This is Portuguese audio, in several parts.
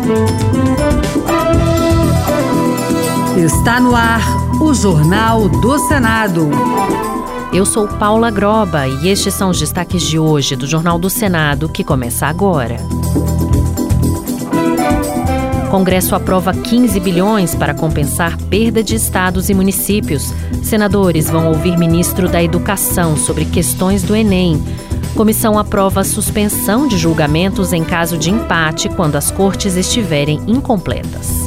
Está no ar o Jornal do Senado. Eu sou Paula Groba e estes são os destaques de hoje do Jornal do Senado, que começa agora. Congresso aprova 15 bilhões para compensar perda de estados e municípios. Senadores vão ouvir ministro da Educação sobre questões do Enem. Comissão aprova a suspensão de julgamentos em caso de empate quando as cortes estiverem incompletas.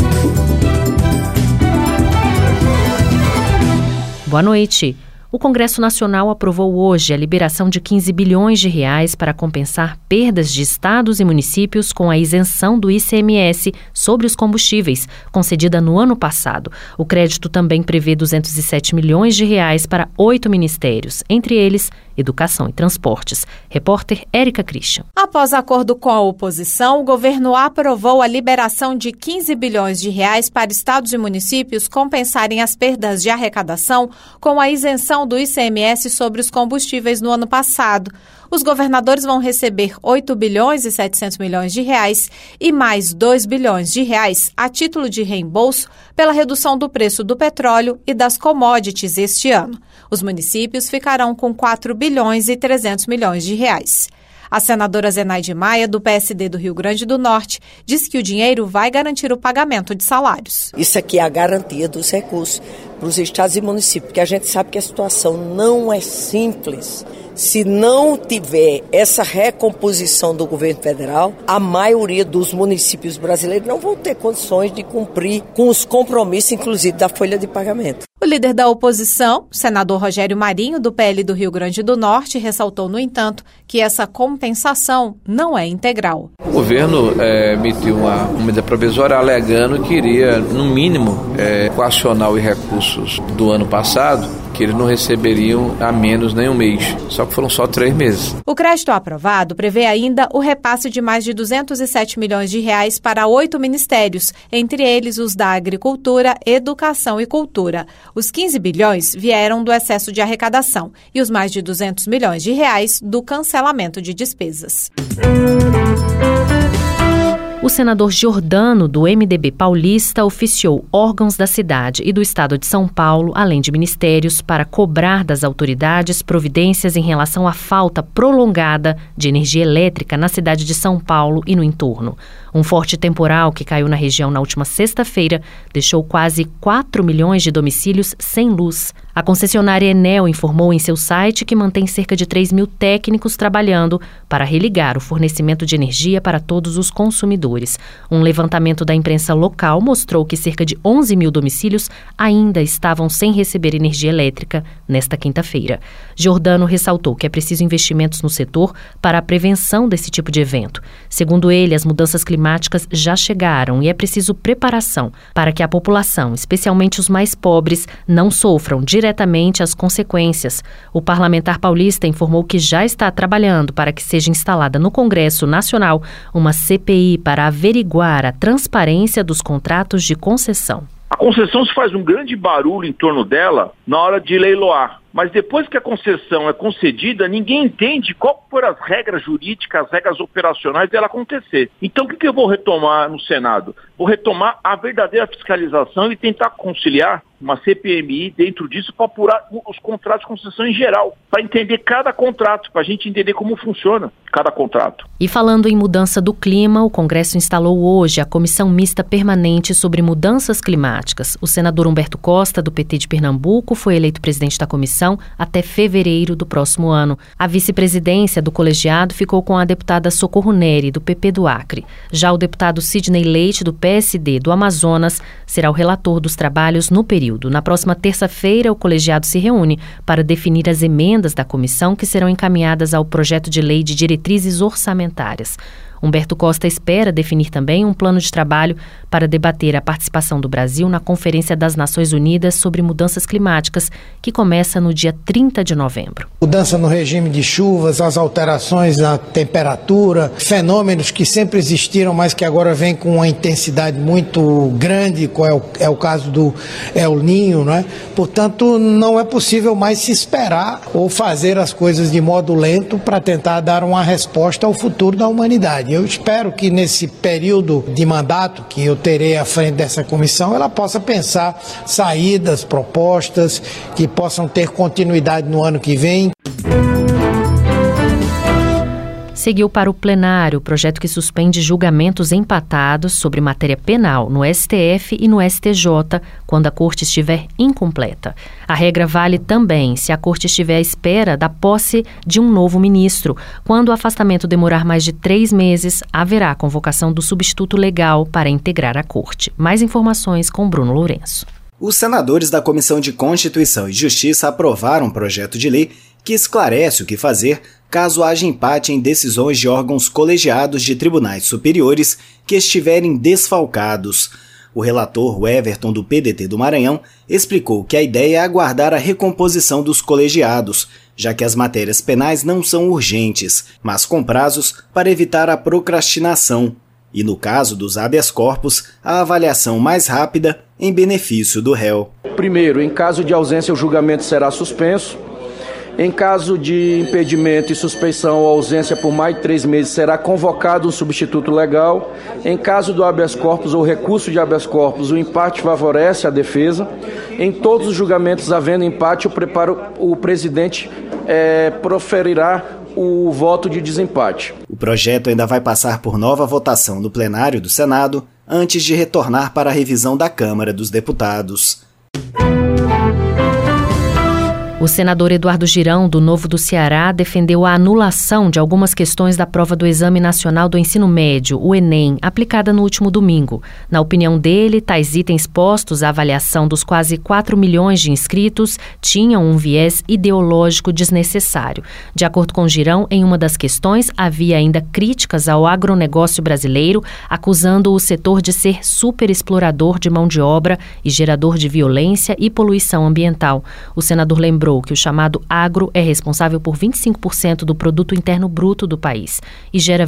Boa noite. O Congresso Nacional aprovou hoje a liberação de 15 bilhões de reais para compensar perdas de estados e municípios com a isenção do ICMS sobre os combustíveis, concedida no ano passado. O crédito também prevê 207 milhões de reais para 8 ministérios, entre eles Educação e Transportes. Repórter Érica Christian. Após acordo com a oposição, o governo aprovou a liberação de 15 bilhões de reais para estados e municípios compensarem as perdas de arrecadação com a isenção do ICMS sobre os combustíveis no ano passado. Os governadores vão receber 8 bilhões e 700 milhões de reais e mais 2 bilhões de reais a título de reembolso pela redução do preço do petróleo e das commodities este ano. Os municípios ficarão com 4 bilhões e 300 milhões de reais. A senadora Zenaide Maia, do PSD do Rio Grande do Norte, diz que o dinheiro vai garantir o pagamento de salários. Isso aqui é a garantia dos recursos para os estados e municípios, porque a gente sabe que a situação não é simples. Se não tiver essa recomposição do governo federal, a maioria dos municípios brasileiros não vão ter condições de cumprir com os compromissos, inclusive da folha de pagamento. O líder da oposição, o senador Rogério Marinho, do PL do Rio Grande do Norte, ressaltou, no entanto, que essa compensação não é integral. O governo emitiu uma medida provisória alegando que iria, no mínimo, coacionar os recursos do ano passado, que eles não receberiam a menos nem um mês, só que foram só 3 meses. O crédito aprovado prevê ainda o repasse de mais de 207 milhões de reais para 8 ministérios, entre eles os da Agricultura, Educação e Cultura. Os 15 bilhões vieram do excesso de arrecadação e os mais de 200 milhões de reais do cancelamento de despesas. O senador Giordano, do MDB paulista, oficiou órgãos da cidade e do estado de São Paulo, além de ministérios, para cobrar das autoridades providências em relação à falta prolongada de energia elétrica na cidade de São Paulo e no entorno. Um forte temporal que caiu na região na última sexta-feira deixou quase 4 milhões de domicílios sem luz. A concessionária Enel informou em seu site que mantém cerca de 3 mil técnicos trabalhando para religar o fornecimento de energia para todos os consumidores. Um levantamento da imprensa local mostrou que cerca de 11 mil domicílios ainda estavam sem receber energia elétrica nesta quinta-feira. Giordano ressaltou que é preciso investimentos no setor para a prevenção desse tipo de evento. Segundo ele, as mudanças climáticas já chegaram e é preciso preparação para que a população, especialmente os mais pobres, não sofram diretamente as consequências. O parlamentar paulista informou que já está trabalhando para que seja instalada no Congresso Nacional uma CPI para averiguar a transparência dos contratos de concessão. A concessão se faz um grande barulho em torno dela na hora de leiloar. Mas depois que a concessão é concedida, ninguém entende qual foram as regras jurídicas, as regras operacionais dela acontecer. Então o que eu vou retomar no Senado? Vou retomar a verdadeira fiscalização e tentar conciliar uma CPMI dentro disso para apurar os contratos de concessão em geral, para entender cada contrato, para a gente entender como funciona cada contrato. E falando em mudança do clima, o Congresso instalou hoje a Comissão Mista Permanente sobre Mudanças Climáticas. O senador Humberto Costa, do PT de Pernambuco, foi eleito presidente da comissão até fevereiro do próximo ano. A vice-presidência do colegiado ficou com a deputada Socorro Neri, do PP do Acre. Já o deputado Sidney Leite, do PSD do Amazonas, será o relator dos trabalhos no período. Na próxima terça-feira, o colegiado se reúne para definir as emendas da comissão que serão encaminhadas ao projeto de lei de diretrizes orçamentárias. Humberto Costa espera definir também um plano de trabalho para debater a participação do Brasil na Conferência das Nações Unidas sobre Mudanças Climáticas, que começa no dia 30 de novembro. Mudança no regime de chuvas, as alterações na temperatura, fenômenos que sempre existiram, mas que agora vêm com uma intensidade muito grande, é o caso do El Niño, não é? Portanto, não é possível mais se esperar ou fazer as coisas de modo lento para tentar dar uma resposta ao futuro da humanidade. possibilidade. Eu espero que nesse período de mandato que eu terei à frente dessa comissão, ela possa pensar saídas, propostas que possam ter continuidade no ano que vem. Seguiu para o plenário o projeto que suspende julgamentos empatados sobre matéria penal no STF e no STJ, quando a corte estiver incompleta. A regra vale também se a corte estiver à espera da posse de um novo ministro. Quando o afastamento demorar mais de 3 meses, haverá a convocação do substituto legal para integrar a corte. Mais informações com Bruno Lourenço. Os senadores da Comissão de Constituição e Justiça aprovaram um projeto de lei que esclarece o que fazer caso haja empate em decisões de órgãos colegiados de tribunais superiores que estiverem desfalcados. O relator, o Everton, do PDT do Maranhão, explicou que a ideia é aguardar a recomposição dos colegiados, já que as matérias penais não são urgentes, mas com prazos para evitar a procrastinação. E no caso dos habeas corpus, a avaliação mais rápida em benefício do réu. Primeiro, em caso de ausência, o julgamento será suspenso. Em caso de impedimento e suspeição ou ausência por mais de 3 meses, será convocado um substituto legal. Em caso do habeas corpus ou recurso de habeas corpus, o empate favorece a defesa. Em todos os julgamentos havendo empate, o presidente proferirá o voto de desempate. O projeto ainda vai passar por nova votação no plenário do Senado, antes de retornar para a revisão da Câmara dos Deputados. O senador Eduardo Girão, do Novo do Ceará, defendeu a anulação de algumas questões da prova do Exame Nacional do Ensino Médio, o Enem, aplicada no último domingo. Na opinião dele, tais itens postos à avaliação dos quase 4 milhões de inscritos tinham um viés ideológico desnecessário. De acordo com Girão, em uma das questões havia ainda críticas ao agronegócio brasileiro, acusando o setor de ser superexplorador de mão de obra e gerador de violência e poluição ambiental. O senador lembrou que o chamado agro é responsável por 25% do produto interno bruto do país e gera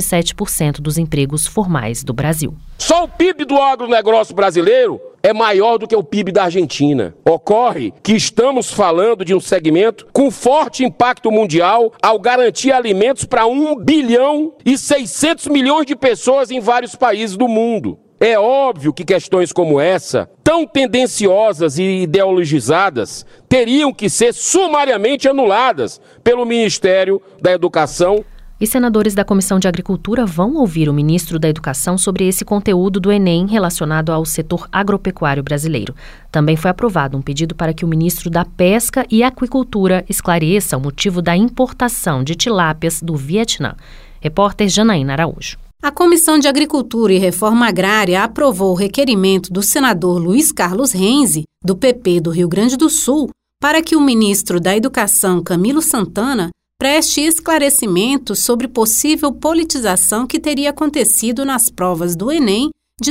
27% dos empregos formais do Brasil. Só o PIB do agronegócio brasileiro é maior do que o PIB da Argentina. Ocorre que estamos falando de um segmento com forte impacto mundial ao garantir alimentos para 1 bilhão e 600 milhões de pessoas em vários países do mundo. É óbvio que questões como essa, tão tendenciosas e ideologizadas, teriam que ser sumariamente anuladas pelo Ministério da Educação. E senadores da Comissão de Agricultura vão ouvir o ministro da Educação sobre esse conteúdo do Enem relacionado ao setor agropecuário brasileiro. Também foi aprovado um pedido para que o ministro da Pesca e Aquicultura esclareça o motivo da importação de tilápias do Vietnã. Repórter Janaína Araújo. A Comissão de Agricultura e Reforma Agrária aprovou o requerimento do senador Luiz Carlos Renzi, do PP do Rio Grande do Sul, para que o ministro da Educação, Camilo Santana, preste esclarecimentos sobre possível politização que teria acontecido nas provas do Enem de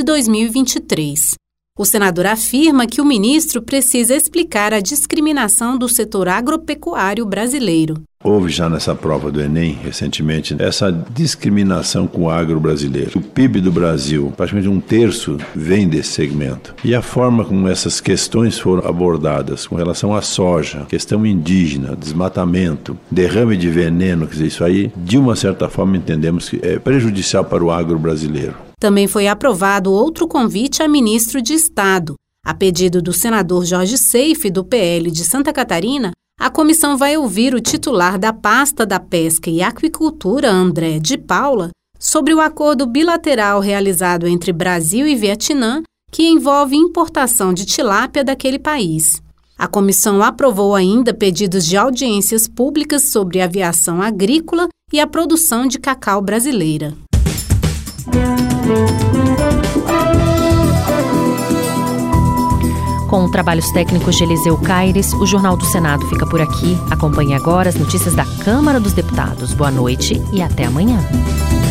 2023. O senador afirma que o ministro precisa explicar a discriminação do setor agropecuário brasileiro. Houve já nessa prova do Enem, recentemente, essa discriminação com o agro brasileiro. O PIB do Brasil, praticamente 1/3, vem desse segmento. E a forma como essas questões foram abordadas com relação à soja, questão indígena, desmatamento, derrame de veneno, quer dizer, isso aí, de uma certa forma, entendemos que é prejudicial para o agro brasileiro. Também foi aprovado outro convite a ministro de Estado. A pedido do senador Jorge Seife, do PL de Santa Catarina, a comissão vai ouvir o titular da pasta da Pesca e Aquicultura, André de Paula, sobre o acordo bilateral realizado entre Brasil e Vietnã, que envolve importação de tilápia daquele país. A comissão aprovou ainda pedidos de audiências públicas sobre aviação agrícola e a produção de cacau brasileira. Com trabalhos técnicos de Eliseu Caires, o Jornal do Senado fica por aqui. Acompanhe agora as notícias da Câmara dos Deputados. Boa noite e até amanhã.